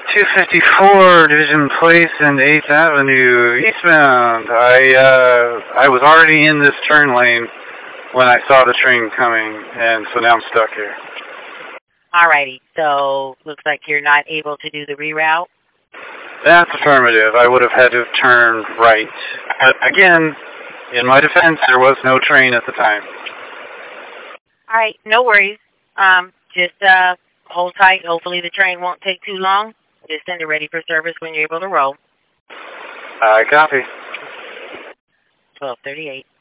254 Division Place and 8th Avenue, eastbound. I was already in this turn lane when I saw the train coming, and so now I'm stuck here. Alrighty, so looks like you're not able to do the reroute? That's affirmative. I would have had to turn right. But again, in my defense, there was no train at the time. Alright, no worries. Just hold tight. Hopefully the train won't take too long. Just send it ready for service when you're able to roll. I copy. 1238.